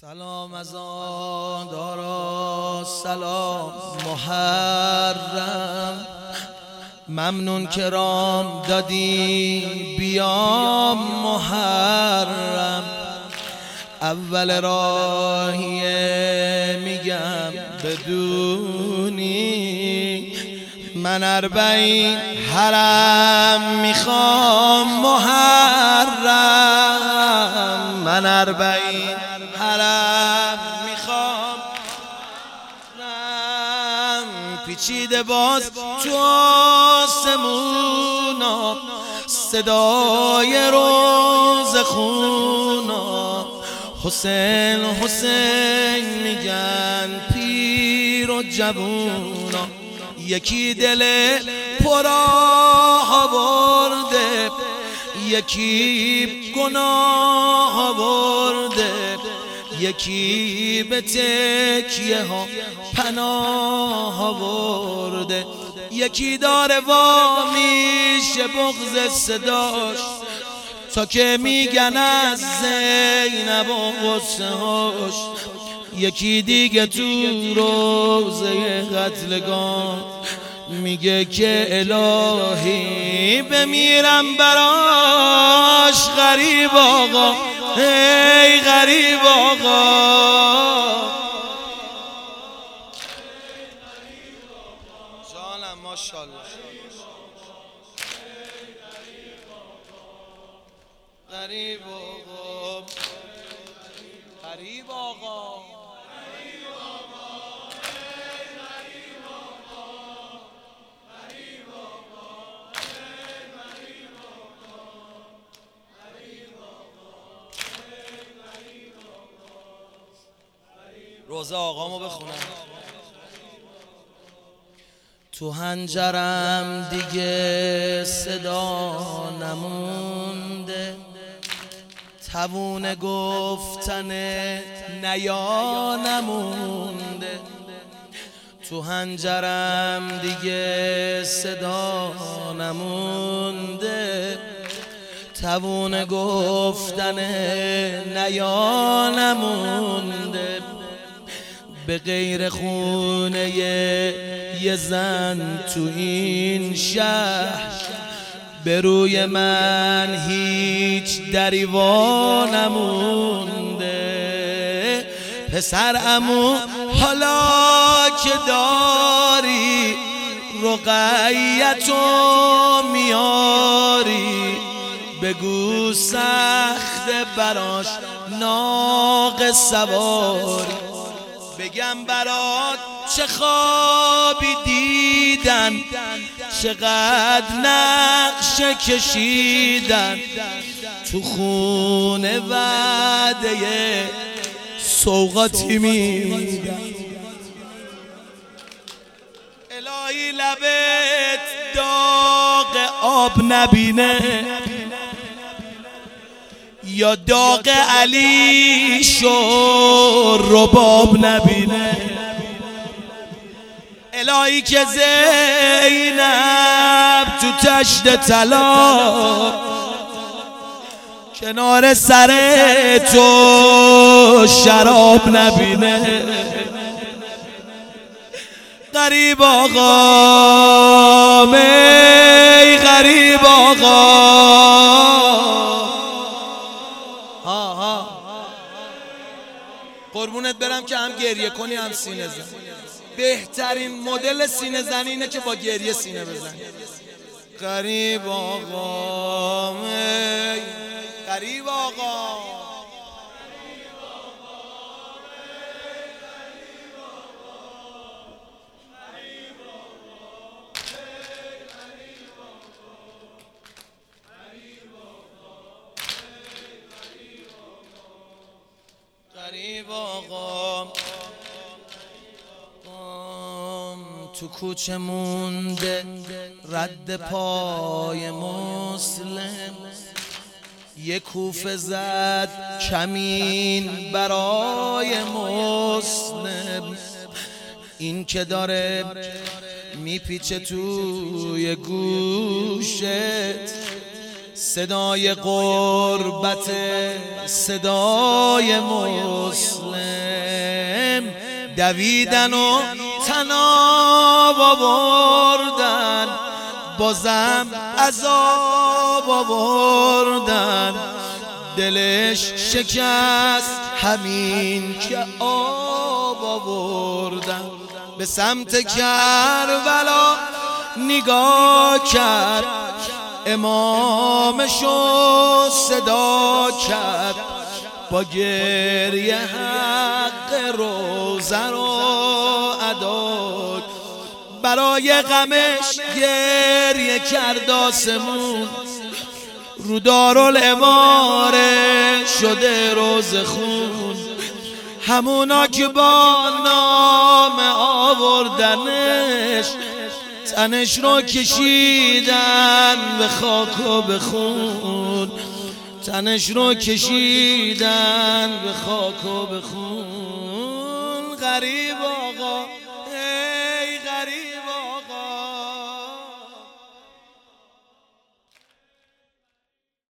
سلام از آن دارا سلام محرم، ممنون که رام دادی بیام محرم. اول راهیه میگم بدونی، من 40 حرم میخوام محرم، من 40 حرم میخوام. پیچیده باز تو آسمونا، صدای روز خونا، حسین حسین میگن پیر و جوونا. یکی دل پرآه برده، یکی گناه برده، یکی به تکیه ها پناه برده، یکی داره وا میشه بغض صداش تا که میگن از زینب و غصه هاش. یکی دیگه تو روزه قتلگاه میگه که الهی بمیرم براش. غریب آقا ای غریب آقا، جانم ماشاءالله. غریب آقا، غریب آقا، روزه آقامو بخونم. تو هنجرم دیگه صدا نمونده، توون گفتن نیا نمونده. تو هنجرم دیگه صدا نمونده، توون گفتن نیا نمونده. به غیر خونه یه زن تو این شهر، به روی من هیچ دری وا نمونده. پسر عمو حالا که داری رقیتو میاری، بگو سخت براش ناقه سواری. بگم برات چه خوابی دیدن، چقدر نقشه کشیدن، تو خونه وعده سوغاتی میدن. الهی لبت داغ آب نبینه، یا داغ علی شو رباب نبینه. الهی که زینب تو تشت طلا کنار سر تو شراب نبینه. غریب آقا می غریب آقا، قربونت برم که هم گریه کنی هم سینه زن. بهترین مدل سینه زنی اینه که با گریه سینه بزنی. غریب آقا غریب آقا، غریب آقا. تو کوچه مونده رد پای مسلم، یه کوفه زد کمین برای مسلم. این که داره میپیچه توی گوشت، صدای غربت، صدای مسلم. دویدن و تناب آوردن، بازم عذاب آوردن. دلش شکست همین که آب آوردن. به سمت کربلا نگاه کرد، امامشو صدا کرد، با گریه حق روزه رو ادا. برای غمش گریه کرد آسمون، رو دارالاماره شده روز خون. همونا که با نام آوردنش، تنش رو کشیدن به خاک و به خون. تنش رو کشیدن به خاک و به خون. غریب آقا